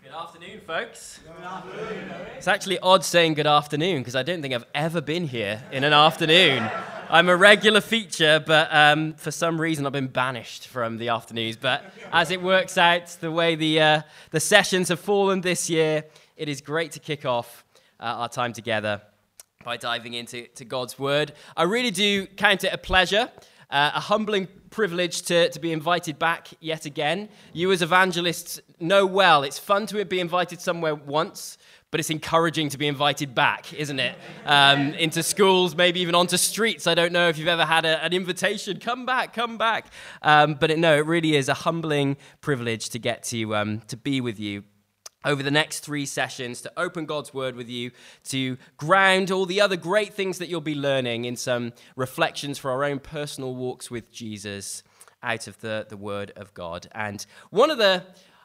Good afternoon, folks. Good afternoon. It's actually odd saying good afternoon because I don't think I've ever been here in an afternoon. I'm a regular feature, but for some reason I've been banished from the afternoons. But as it works out, the way the sessions have fallen this year, it is great to kick off our time together by diving into God's Word. I really do count it a pleasure, a humbling privilege to be invited back yet again. You as evangelists know well, it's fun to be invited somewhere once, but it's encouraging to be invited back, isn't it? Into schools, maybe even onto streets. I don't know if you've ever had an invitation, come back. But it really is a humbling privilege to get to be with you over the next 3 sessions, to open God's Word with you, to ground all the other great things that you'll be learning in some reflections for our own personal walks with Jesus out of the Word of God. And one of the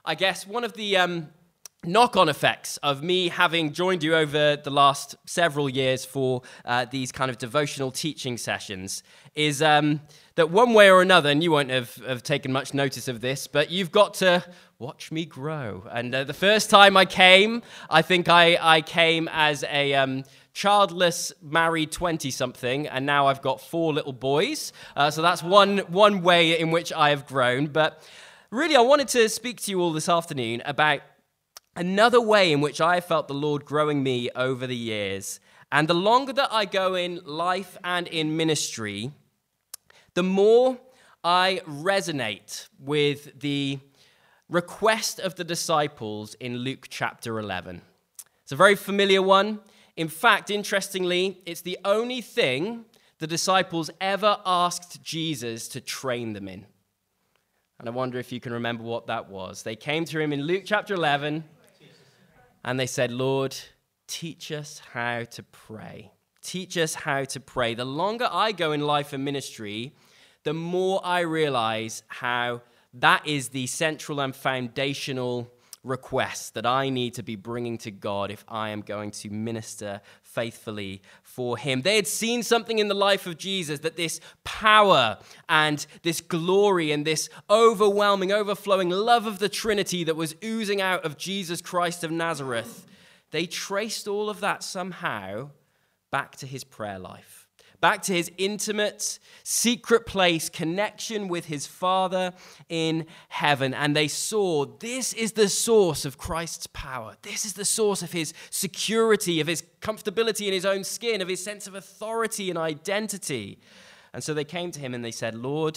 knock-on effects of me having joined you over the last several years for these kind of devotional teaching sessions is that one way or another, and you won't have taken much notice of this, but you've got to watch me grow. And the first time I came, I think I came as a childless, married 20-something, and now I've got 4 little boys. So that's one way in which I have grown. But really, I wanted to speak to you all this afternoon about another way in which I felt the Lord growing me over the years. And the longer that I go in life and in ministry, the more I resonate with the request of the disciples in Luke chapter 11. It's a very familiar one. In fact, interestingly, it's the only thing the disciples ever asked Jesus to train them in. And I wonder if you can remember what that was. They came to him in Luke chapter 11, and they said, Lord, teach us how to pray. Teach us how to pray. The longer I go in life and ministry, the more I realize how that is the central and foundational request that I need to be bringing to God if I am going to minister faithfully for him. They had seen something in the life of Jesus, that this power and this glory and this overwhelming, overflowing love of the Trinity that was oozing out of Jesus Christ of Nazareth, they traced all of that somehow back to his prayer life. Back to his intimate, secret place, connection with his Father in heaven. And they saw this is the source of Christ's power. This is the source of his security, of his comfortability in his own skin, of his sense of authority and identity. And so they came to him and they said, Lord,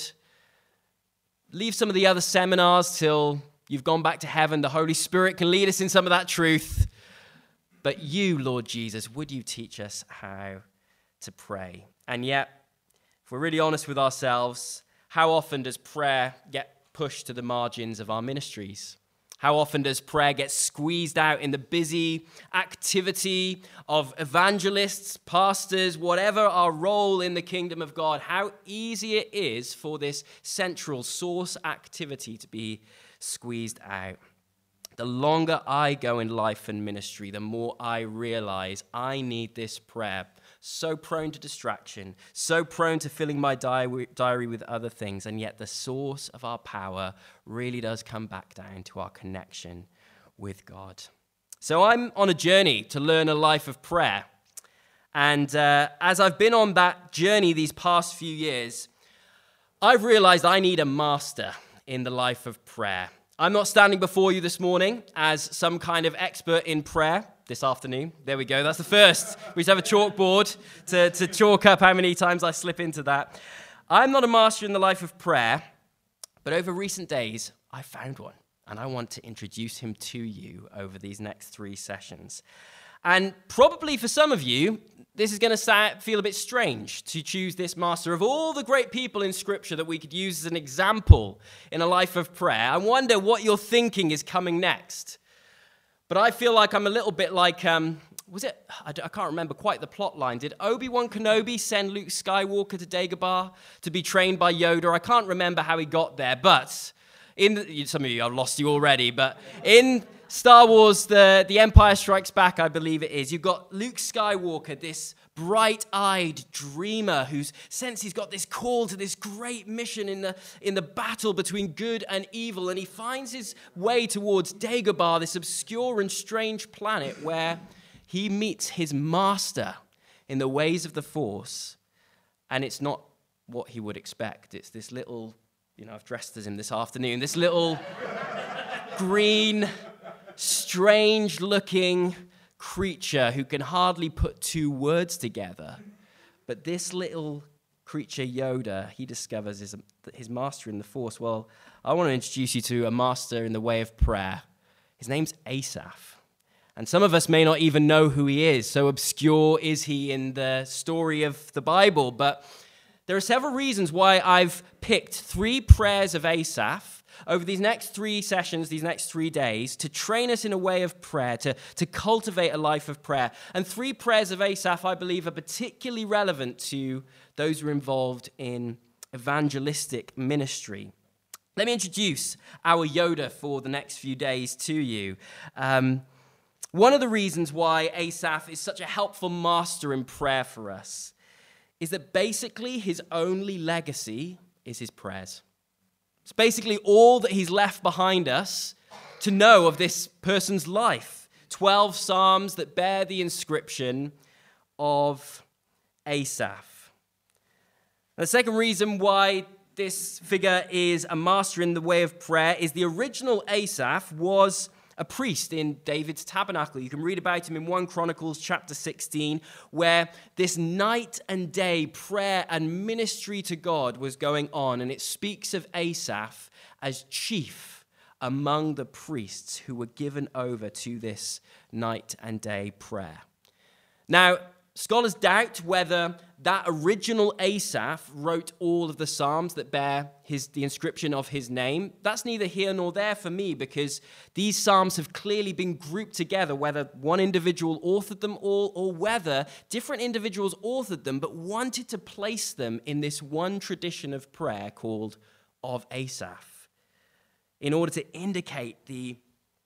leave some of the other seminars till you've gone back to heaven. The Holy Spirit can lead us in some of that truth. But you, Lord Jesus, would you teach us how to pray? And yet, if we're really honest with ourselves, how often does prayer get pushed to the margins of our ministries? How often does prayer get squeezed out in the busy activity of evangelists, pastors, whatever our role in the kingdom of God? How easy it is for this central source activity to be squeezed out. The longer I go in life and ministry, the more I realize I need this prayer. So prone to distraction, so prone to filling my diary with other things, and yet the source of our power really does come back down to our connection with God. So I'm on a journey to learn a life of prayer, and as I've been on that journey these past few years, I've realized I need a master in the life of prayer. I'm not standing before you this morning as some kind of expert in prayer. This afternoon, there we go, that's the first. We just have a chalkboard to chalk up how many times I slip into that. I'm not a master in the life of prayer, but over recent days, I found one, and I want to introduce him to you over these next 3 sessions. And probably for some of you, this is going to feel a bit strange to choose this master. Of all the great people in Scripture that we could use as an example in a life of prayer, I wonder what you're thinking is coming next. But I feel like I'm a little bit like, I can't remember quite the plot line. Did Obi-Wan Kenobi send Luke Skywalker to Dagobah to be trained by Yoda? I can't remember how he got there, but some of you, I've lost you already, but in Star Wars, the Empire Strikes Back, I believe it is. You've got Luke Skywalker, this bright-eyed dreamer who's sensed he's got this call to this great mission in the battle between good and evil, and he finds his way towards Dagobah, this obscure and strange planet where he meets his master in the ways of the Force, and it's not what he would expect. It's this little, I've dressed as him this afternoon, this little green, strange-looking creature who can hardly put two words together. But this little creature, Yoda, he discovers is his master in the Force. Well, I want to introduce you to a master in the way of prayer. His name's Asaph. And some of us may not even know who he is. So obscure is he in the story of the Bible. But there are several reasons why I've picked 3 prayers of Asaph over these next 3 sessions, these next 3 days, to train us in a way of prayer, to cultivate a life of prayer. And 3 prayers of Asaph, I believe, are particularly relevant to those who are involved in evangelistic ministry. Let me introduce our Yoda for the next few days to you. One of the reasons why Asaph is such a helpful master in prayer for us is that basically his only legacy is his prayers. It's basically all that he's left behind us to know of this person's life. 12 psalms that bear the inscription of Asaph. And the second reason why this figure is a master in the way of prayer is the original Asaph was a priest in David's tabernacle. You can read about him in 1 Chronicles chapter 16, where this night and day prayer and ministry to God was going on, and it speaks of Asaph as chief among the priests who were given over to this night and day prayer. Now, scholars doubt whether that original Asaph wrote all of the Psalms that bear the inscription of his name. That's neither here nor there for me, because these Psalms have clearly been grouped together, whether one individual authored them all or whether different individuals authored them but wanted to place them in this one tradition of prayer called of Asaph, in order to indicate the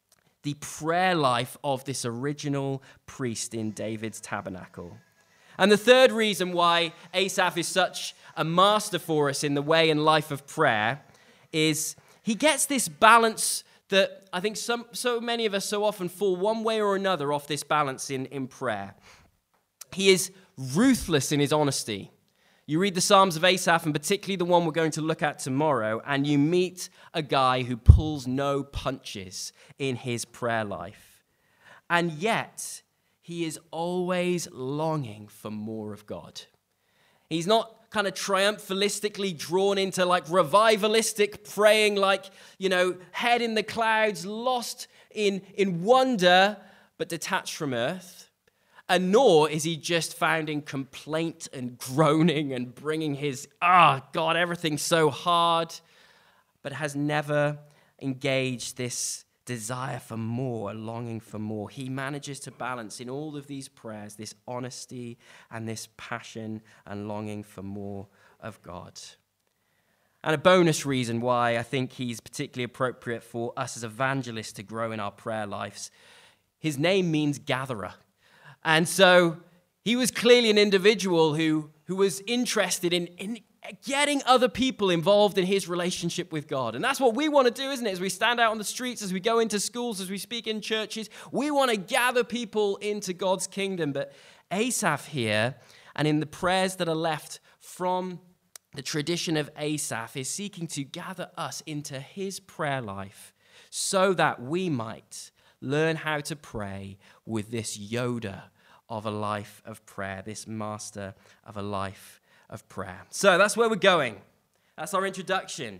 prayer life of this original priest in David's tabernacle. And the third reason why Asaph is such a master for us in the way and life of prayer is he gets this balance that I think so many of us so often fall one way or another off this balance in prayer. He is ruthless in his honesty. You read the Psalms of Asaph, and particularly the one we're going to look at tomorrow, and you meet a guy who pulls no punches in his prayer life. And yet, he is always longing for more of God. He's not kind of triumphalistically drawn into like revivalistic praying, like, head in the clouds, lost in wonder, but detached from earth. And nor is he just found in complaint and groaning and bringing his, God, everything's so hard, but has never engaged this desire for more, longing for more. He manages to balance in all of these prayers this honesty and this passion and longing for more of God. And a bonus reason why I think he's particularly appropriate for us as evangelists to grow in our prayer lives, his name means gatherer. And so he was clearly an individual who was interested in getting other people involved in his relationship with God. And that's what we want to do, isn't it? As we stand out on the streets, as we go into schools, as we speak in churches, we want to gather people into God's kingdom. But Asaph here, and in the prayers that are left from the tradition of Asaph, is seeking to gather us into his prayer life so that we might learn how to pray with this Yoda of a life of prayer, this master of a life of prayer. So that's where we're going. That's our introduction.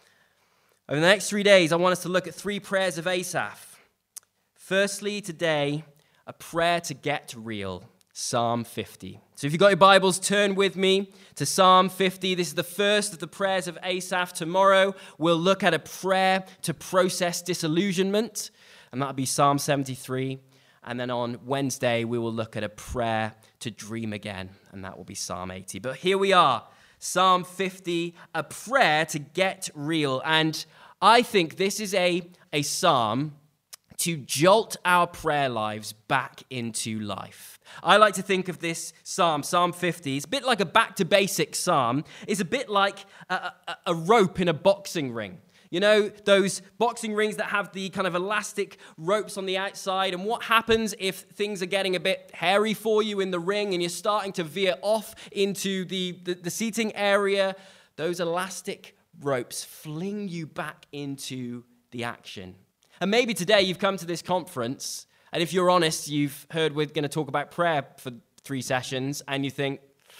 Over the next 3 days, I want us to look at 3 prayers of Asaph. Firstly, today, a prayer to get real, Psalm 50. So if you've got your Bibles, turn with me to Psalm 50. This is the first of the prayers of Asaph. Tomorrow, we'll look at a prayer to process disillusionment, and that'll be Psalm 73. And then on Wednesday, we will look at a prayer to dream again, and that will be Psalm 80. But here we are, Psalm 50, a prayer to get real. And I think this is a psalm to jolt our prayer lives back into life. I like to think of this psalm, Psalm 50, it's a bit like a back to basics psalm. It's a bit like a rope in a boxing ring. You know, those boxing rings that have the kind of elastic ropes on the outside. And what happens if things are getting a bit hairy for you in the ring and you're starting to veer off into the seating area? Those elastic ropes fling you back into the action. And maybe today you've come to this conference, and if you're honest, you've heard we're going to talk about prayer for 3 sessions, and you think,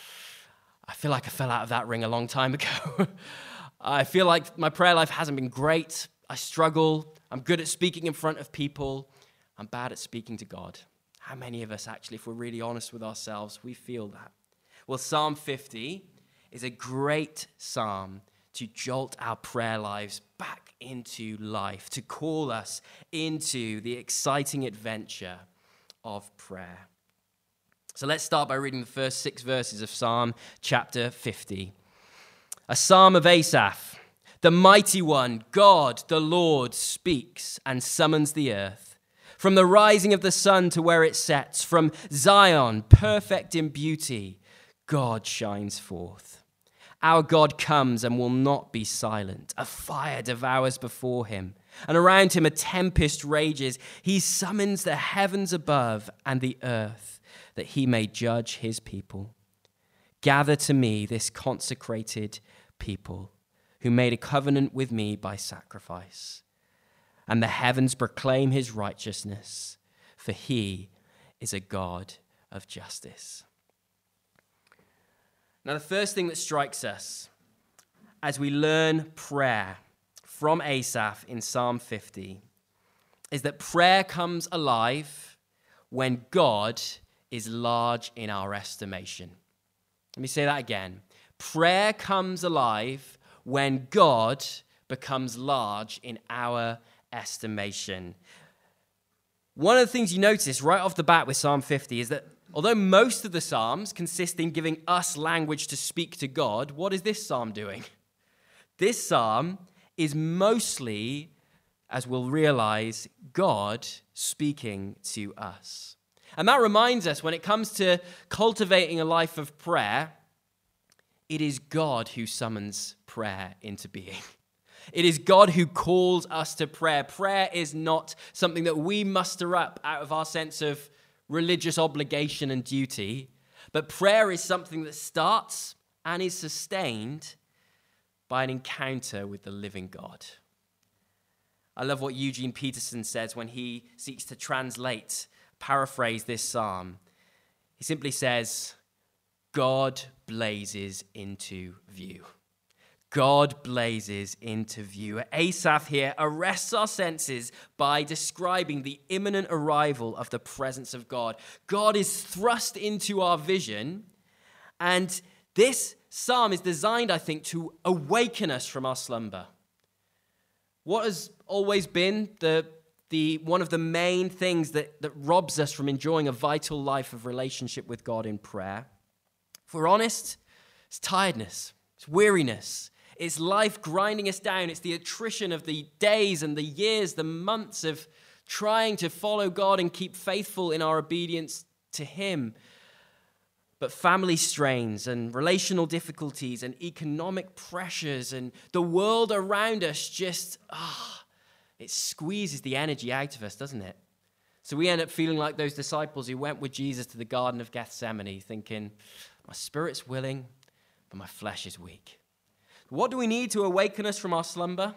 I feel like I fell out of that ring a long time ago. I feel like my prayer life hasn't been great. I struggle. I'm good at speaking in front of people. I'm bad at speaking to God. How many of us actually, if we're really honest with ourselves, we feel that? Well, Psalm 50 is a great psalm to jolt our prayer lives back into life, to call us into the exciting adventure of prayer. So let's start by reading the first 6 verses of Psalm chapter 50. A psalm of Asaph. The mighty one, God, the Lord, speaks and summons the earth. From the rising of the sun to where it sets, from Zion, perfect in beauty, God shines forth. Our God comes and will not be silent. A fire devours before him, and around him a tempest rages. He summons the heavens above and the earth, that he may judge his people. Gather to me this consecrated people who made a covenant with me by sacrifice. And the heavens proclaim his righteousness, for he is a God of justice. Now, the first thing that strikes us as we learn prayer from Asaph in Psalm 50 is that prayer comes alive when God is large in our estimation. Let me say that again. Prayer comes alive when God becomes large in our estimation. One of the things you notice right off the bat with Psalm 50 is that although most of the Psalms consist in giving us language to speak to God, what is this Psalm doing? This Psalm is mostly, as we'll realize, God speaking to us. And that reminds us, when it comes to cultivating a life of prayer, it is God who summons prayer into being. It is God who calls us to prayer. Prayer is not something that we muster up out of our sense of religious obligation and duty, but prayer is something that starts and is sustained by an encounter with the living God. I love what Eugene Peterson says when he seeks to paraphrase this psalm. He simply says, God blazes into view. God blazes into view. Asaph here arrests our senses by describing the imminent arrival of the presence of God. God is thrust into our vision, and this psalm is designed, I think, to awaken us from our slumber. What has always been one of the main things that robs us from enjoying a vital life of relationship with God in prayer? If we're honest, it's tiredness, it's weariness, it's life grinding us down, it's the attrition of the days and the years, the months of trying to follow God and keep faithful in our obedience to Him. But family strains and relational difficulties and economic pressures and the world around us just, it squeezes the energy out of us, doesn't it? So we end up feeling like those disciples who went with Jesus to the Garden of Gethsemane thinking, my spirit's willing, but my flesh is weak. What do we need to awaken us from our slumber?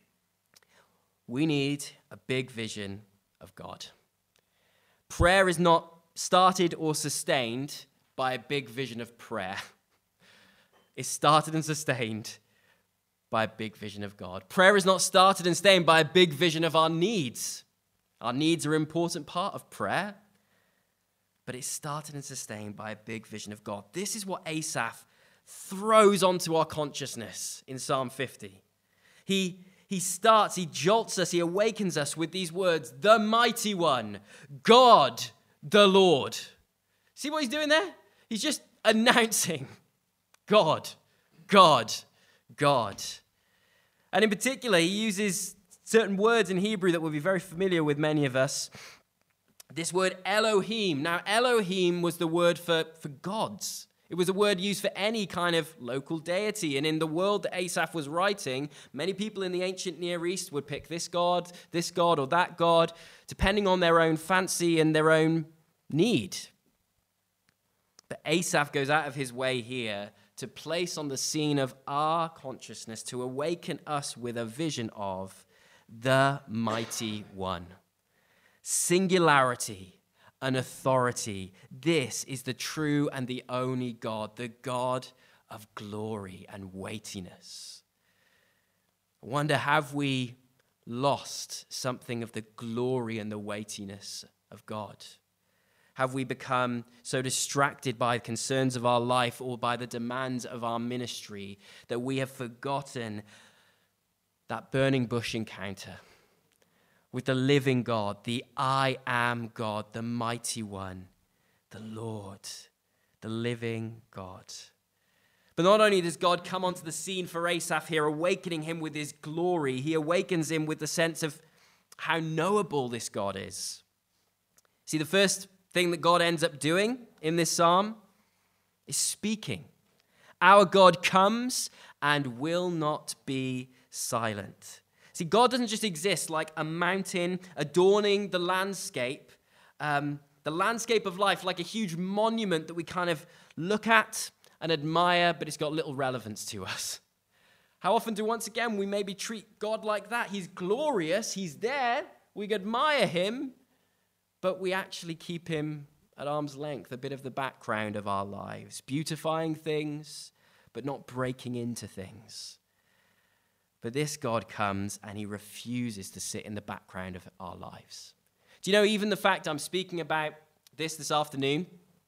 We need a big vision of God. Prayer is not started or sustained by a big vision of prayer. It's started and sustained by a big vision of God. Prayer is not started and sustained by a big vision of our needs. Our needs are an important part of prayer, but it's started and sustained by a big vision of God. This is what Asaph throws onto our consciousness in Psalm 50. He jolts us, he awakens us with these words, the mighty one, God, the Lord. See what he's doing there? He's just announcing God, God, God. And in particular, he uses certain words in Hebrew that will be very familiar with many of us. This word Elohim. Now, Elohim was the word for gods. It was a word used for any kind of local deity. And in the world that Asaph was writing, many people in the ancient Near East would pick this god, or that god, depending on their own fancy and their own need. But Asaph goes out of his way here to place on the scene of our consciousness, to awaken us with a vision of the Mighty One. Singularity and authority. This is the true and the only God, the God of glory and weightiness. I wonder, have we lost something of the glory and the weightiness of God? Have we become so distracted by the concerns of our life or by the demands of our ministry that we have forgotten that burning bush encounter with the living God, the I am God, the mighty one, the Lord, the living God? But not only does God come onto the scene for Asaph here, awakening him with his glory, he awakens him with the sense of how knowable this God is. See, the first thing that God ends up doing in this psalm is speaking. Our God comes and will not be silent. See, God doesn't just exist like a mountain adorning the landscape of life, like a huge monument that we kind of look at and admire, but it's got little relevance to us. How often do, once again, we maybe treat God like that? He's glorious, he's there, we admire him, but we actually keep him at arm's length, a bit of the background of our lives, beautifying things, but not breaking into things. But this God comes and he refuses to sit in the background of our lives. Do you know, even the fact I'm speaking about this afternoon,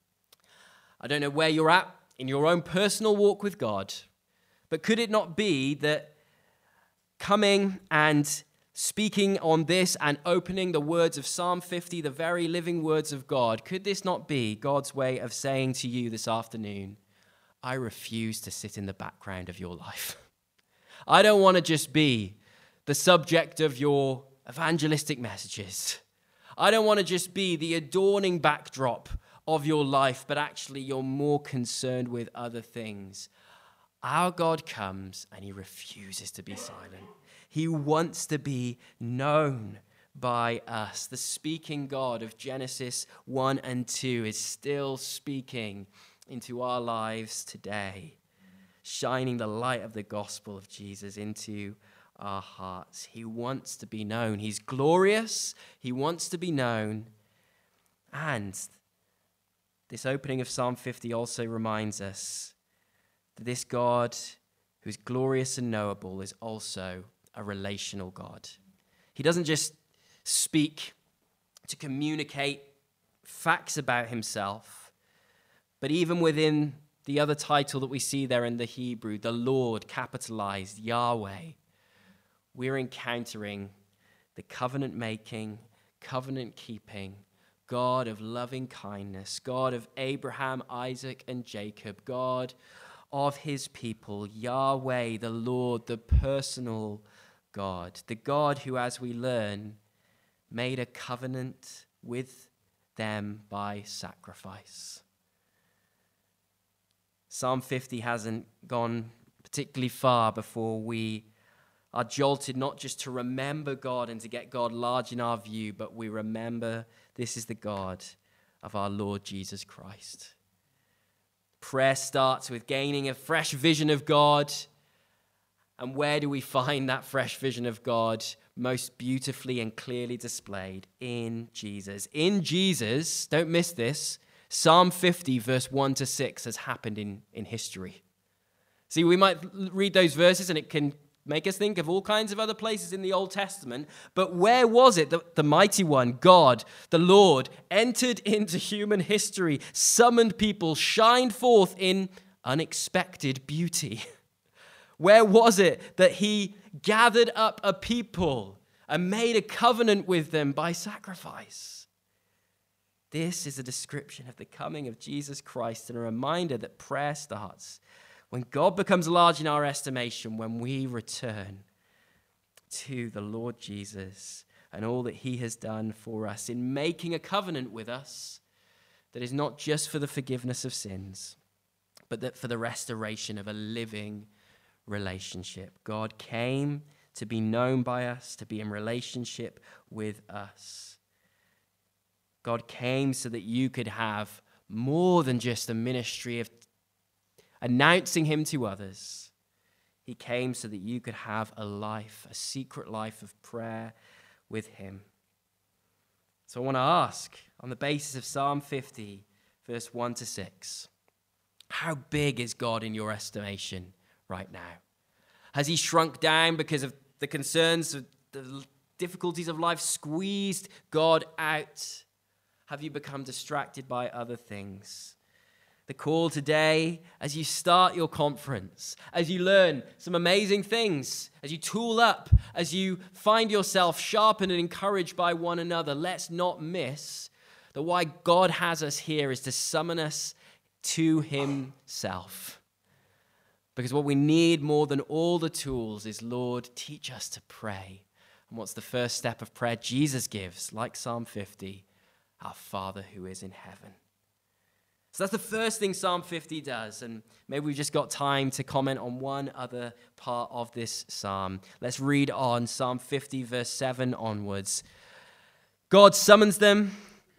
I don't know where you're at in your own personal walk with God, but could it not be that coming and speaking on this and opening the words of Psalm 50, the very living words of God, could this not be God's way of saying to you this afternoon, I refuse to sit in the background of your life. I don't want to just be the subject of your evangelistic messages. I don't want to just be the adorning backdrop of your life, but actually you're more concerned with other things. Our God comes and he refuses to be silent. He wants to be known by us. The speaking God of Genesis 1 and 2 is still speaking into our lives today, shining the light of the gospel of Jesus into our hearts. He wants to be known. He's glorious. He wants to be known. And this opening of Psalm 50 also reminds us that this God who is glorious and knowable is also a relational God. He doesn't just speak to communicate facts about himself, but even within the other title that we see there in the Hebrew, the Lord, capitalized, Yahweh, we're encountering the covenant-making, covenant-keeping God of loving kindness, God of Abraham, Isaac, and Jacob, God of his people, Yahweh, the Lord, the personal God, the God who, as we learn, made a covenant with them by sacrifice. Psalm 50 hasn't gone particularly far before we are jolted not just to remember God and to get God large in our view, but we remember this is the God of our Lord Jesus Christ. Prayer starts with gaining a fresh vision of God. And where do we find that fresh vision of God? Most beautifully and clearly displayed in Jesus. In Jesus, don't miss this, Psalm 50, verse 1 to 6 has happened in history. See, we might read those verses and it can make us think of all kinds of other places in the Old Testament, but where was it that the mighty one, God, the Lord, entered into human history, summoned people, shined forth in unexpected beauty? Where was it that he gathered up a people and made a covenant with them by sacrifice? This is a description of the coming of Jesus Christ and a reminder that prayer starts when God becomes large in our estimation, when we return to the Lord Jesus and all that he has done for us in making a covenant with us that is not just for the forgiveness of sins, but that for the restoration of a living relationship. God came to be known by us, to be in relationship with us. God came so that you could have more than just a ministry of announcing him to others. He came so that you could have a life, a secret life of prayer with him. So I want to ask, on the basis of Psalm 50, verse 1 to 6, how big is God in your estimation right now? Has he shrunk down because of the concerns, of the difficulties of life, squeezed God out? Have you become distracted by other things? The call today, as you start your conference, as you learn some amazing things, as you tool up, as you find yourself sharpened and encouraged by one another, let's not miss that why God has us here is to summon us to himself. Because what we need more than all the tools is, Lord, teach us to pray. And what's the first step of prayer Jesus gives, like Psalm 50? Our Father who is in heaven. So that's the first thing Psalm 50 does, and maybe we've just got time to comment on one other part of this psalm. Let's read on Psalm 50, verse 7 onwards. God summons them,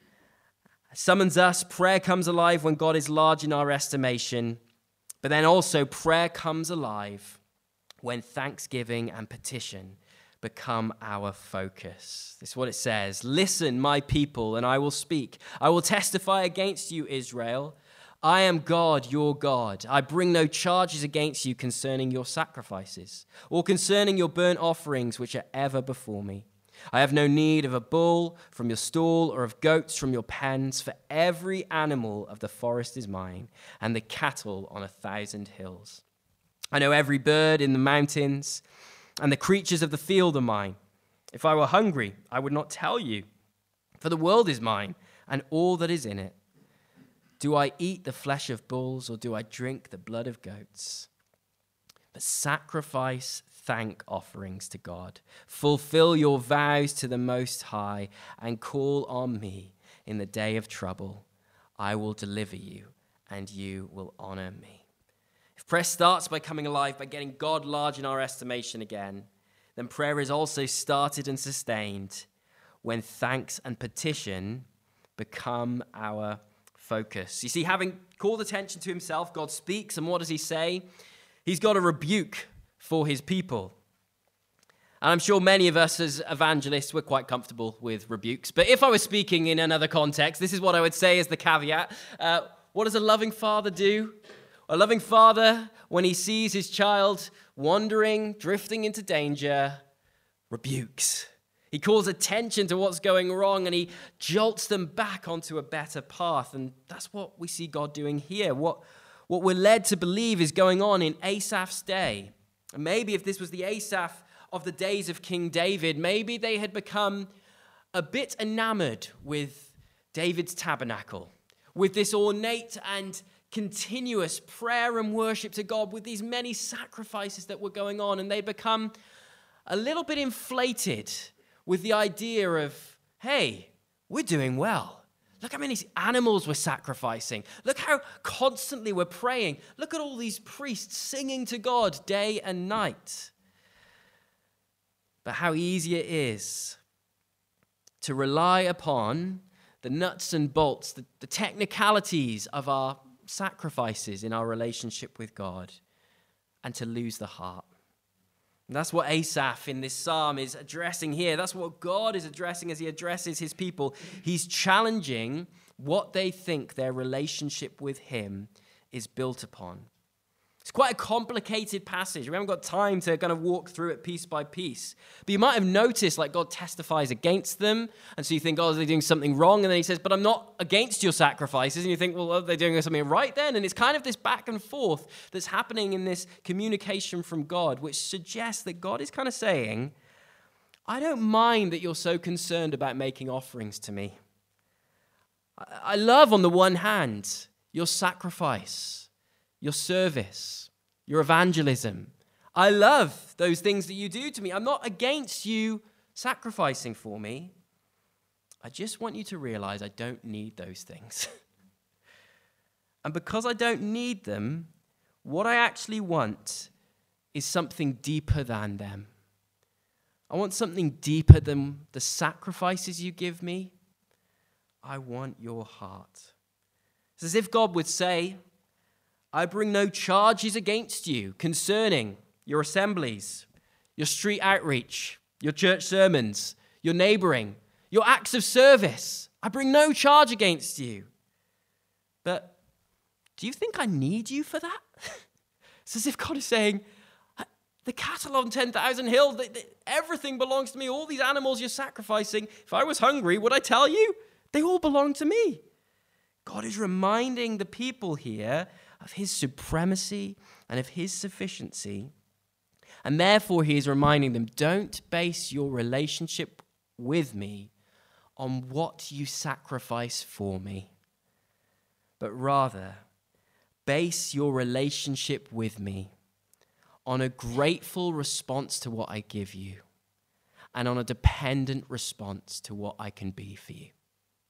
summons us. Prayer comes alive when God is large in our estimation, but then also prayer comes alive when thanksgiving and petition become our focus. This is what it says. Listen, my people, and I will speak. I will testify against you, Israel. I am God, your God. I bring no charges against you concerning your sacrifices or concerning your burnt offerings, which are ever before me. I have no need of a bull from your stall or of goats from your pens, for every animal of the forest is mine, and the cattle on 1,000 hills. I know every bird in the mountains, and the creatures of the field are mine. If I were hungry, I would not tell you, for the world is mine, and all that is in it. Do I eat the flesh of bulls, or do I drink the blood of goats? But sacrifice thank offerings to God. Fulfill your vows to the Most High, and call on me in the day of trouble. I will deliver you, and you will honor me. If prayer starts by coming alive, by getting God large in our estimation again, then prayer is also started and sustained when thanks and petition become our focus. You see, having called attention to himself, God speaks, and what does he say? He's got a rebuke for his people. And I'm sure many of us as evangelists, we're quite comfortable with rebukes. But if I was speaking in another context, this is what I would say as the caveat. What does a loving father do? A loving father, when he sees his child wandering, drifting into danger, rebukes. He calls attention to what's going wrong, and he jolts them back onto a better path. And that's what we see God doing here. What we're led to believe is going on in Asaph's day. And maybe if this was the Asaph of the days of King David, maybe they had become a bit enamored with David's tabernacle, with this ornate and continuous prayer and worship to God, with these many sacrifices that were going on, and they become a little bit inflated with the idea of, hey, we're doing well. Look how many animals we're sacrificing. Look how constantly we're praying. Look at all these priests singing to God day and night. But how easy it is to rely upon the nuts and bolts, the technicalities of our sacrifices in our relationship with God, and to lose the heart. And that's what Asaph in this psalm is addressing here. That's what God is addressing as he addresses his people. He's challenging what they think their relationship with him is built upon. It's quite a complicated passage. We haven't got time to kind of walk through it piece by piece. But you might have noticed, like, God testifies against them. And so you think, oh, are they doing something wrong? And then he says, but I'm not against your sacrifices. And you think, well, are they doing something right then? And it's kind of this back and forth that's happening in this communication from God, which suggests that God is kind of saying, I don't mind that you're so concerned about making offerings to me. I love, on the one hand, your sacrifice, your service, your evangelism. I love those things that you do to me. I'm not against you sacrificing for me. I just want you to realize I don't need those things. And because I don't need them, what I actually want is something deeper than them. I want something deeper than the sacrifices you give me. I want your heart. It's as if God would say, I bring no charges against you concerning your assemblies, your street outreach, your church sermons, your neighboring, your acts of service. I bring no charge against you. But do you think I need you for that? It's as if God is saying, the cattle on 10,000 Hill, everything belongs to me. All these animals you're sacrificing, if I was hungry, would I tell you? They all belong to me. God is reminding the people here of his supremacy and of his sufficiency. And therefore, he is reminding them, don't base your relationship with me on what you sacrifice for me, but rather base your relationship with me on a grateful response to what I give you and on a dependent response to what I can be for you.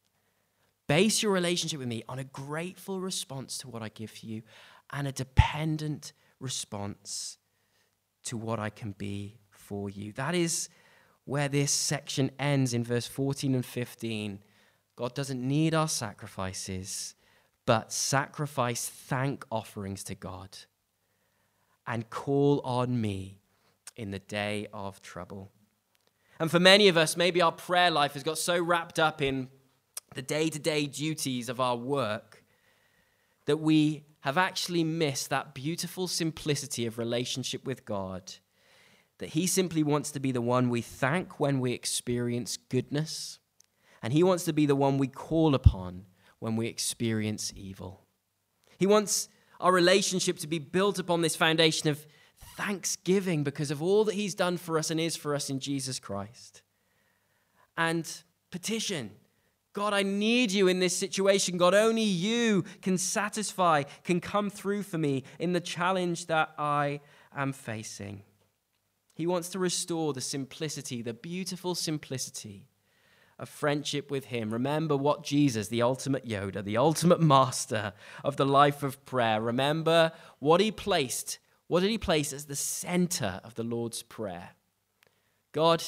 Base your relationship with me on a grateful response to what I give you and a dependent response to what I can be for you. That is where this section ends in verse 14 and 15. God doesn't need our sacrifices, but sacrifice thank offerings to God and call on me in the day of trouble. And for many of us, maybe our prayer life has got so wrapped up in the day-to-day duties of our work that we have actually missed that beautiful simplicity of relationship with God, that he simply wants to be the one we thank when we experience goodness, and he wants to be the one we call upon when we experience evil. He wants our relationship to be built upon this foundation of thanksgiving because of all that he's done for us and is for us in Jesus Christ. And petition. God, I need you in this situation. God, only you can satisfy, can come through for me in the challenge that I am facing. He wants to restore the simplicity, the beautiful simplicity of friendship with him. Remember what Jesus, the ultimate Yoda, the ultimate master of the life of prayer, remember what did he place as the center of the Lord's Prayer? God,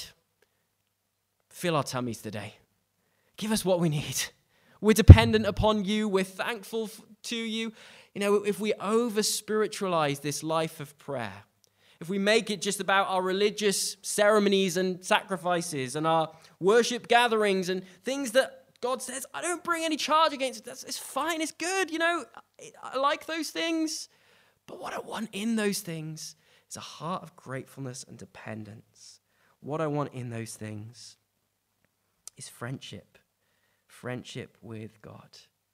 fill our tummies today. Give us what we need. We're dependent upon you. We're thankful to you. You know, if we over-spiritualize this life of prayer, if we make it just about our religious ceremonies and sacrifices and our worship gatherings and things that God says, I don't bring any charge against it. It's fine. It's good. You know, I like those things. But what I want in those things is a heart of gratefulness and dependence. What I want in those things is friendship with God.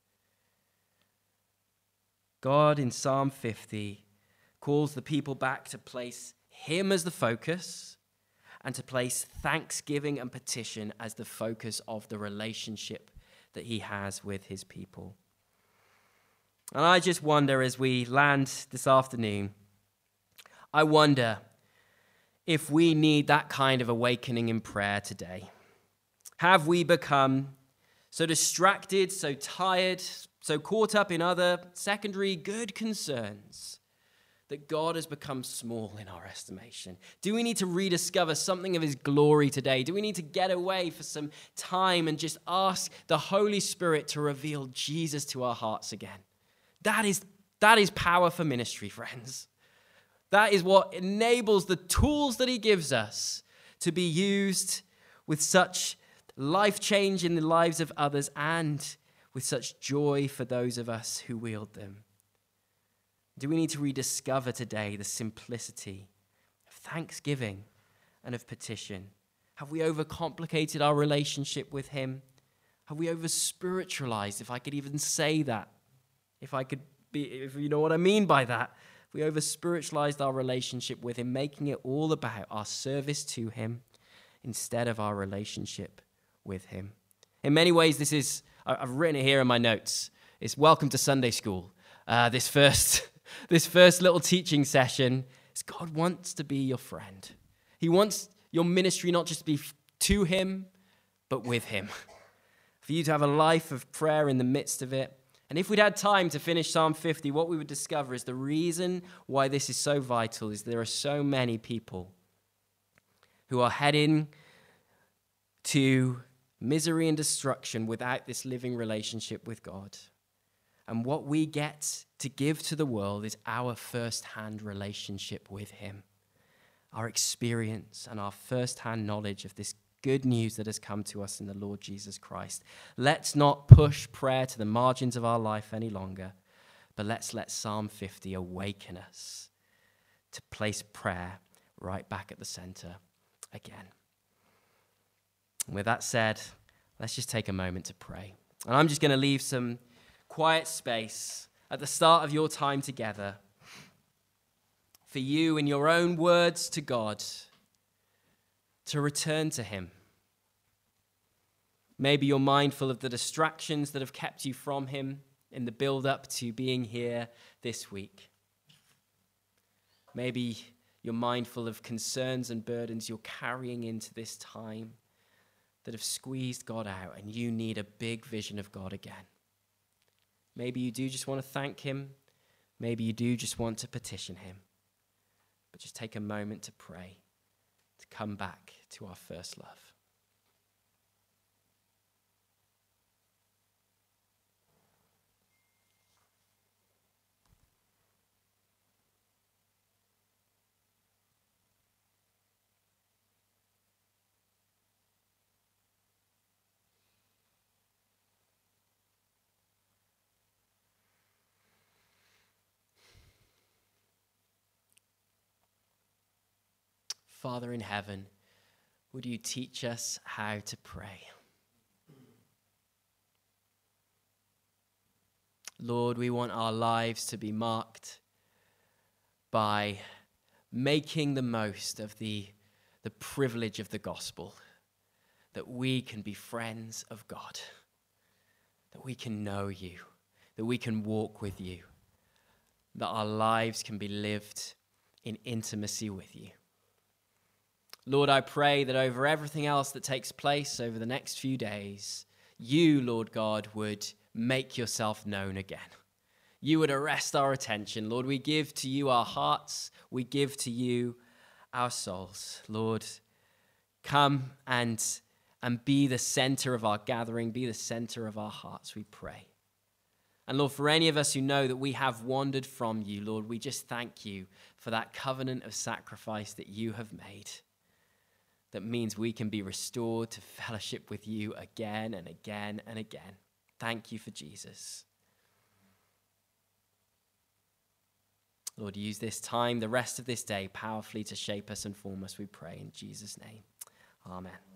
God in Psalm 50 calls the people back to place him as the focus and to place thanksgiving and petition as the focus of the relationship that he has with his people. And I just wonder, as we land this afternoon, I wonder if we need that kind of awakening in prayer today. Have we become so distracted, so tired, so caught up in other secondary good concerns that God has become small in our estimation? Do we need to rediscover something of his glory today? Do we need to get away for some time and just ask the Holy Spirit to reveal Jesus to our hearts again? That is power for ministry, friends. That is what enables the tools that he gives us to be used with such life change in the lives of others and with such joy for those of us who wield them. Do we need to rediscover today the simplicity of thanksgiving and of petition? Have we overcomplicated our relationship with him? Have we over-spiritualized, if I could even say that? If you know what I mean by that. We over-spiritualized our relationship with him, making it all about our service to him instead of our relationship with him. In many ways, this is, I've written it here in my notes. It's welcome to Sunday school. This first little teaching session is God wants to be your friend. He wants your ministry not just to be to him, but with him. For you to have a life of prayer in the midst of it. And if we'd had time to finish Psalm 50, what we would discover is the reason why this is so vital is there are so many people who are heading to misery and destruction without this living relationship with God. And what we get to give to the world is our first-hand relationship with him, our experience and our first-hand knowledge of this good news that has come to us in the Lord Jesus Christ. Let's not push prayer to the margins of our life any longer, but let's let Psalm 50 awaken us to place prayer right back at the center again. And with that said, let's just take a moment to pray. And I'm just going to leave some quiet space at the start of your time together for you in your own words to God to return to him. Maybe you're mindful of the distractions that have kept you from him in the build-up to being here this week. Maybe you're mindful of concerns and burdens you're carrying into this time that have squeezed God out, and you need a big vision of God again. Maybe you do just want to thank him. Maybe you do just want to petition him. But just take a moment to pray, to come back to our first love. Father in heaven, would you teach us how to pray? Lord, we want our lives to be marked by making the most of the privilege of the gospel, that we can be friends of God, that we can know you, that we can walk with you, that our lives can be lived in intimacy with you. Lord, I pray that over everything else that takes place over the next few days, you, Lord God, would make yourself known again. You would arrest our attention. Lord, we give to you our hearts. We give to you our souls. Lord, come and be the center of our gathering, be the center of our hearts, we pray. And Lord, for any of us who know that we have wandered from you, Lord, we just thank you for that covenant of sacrifice that you have made. That means we can be restored to fellowship with you again and again and again. Thank you for Jesus. Lord, use this time, the rest of this day, powerfully to shape us and form us, we pray in Jesus' name. Amen.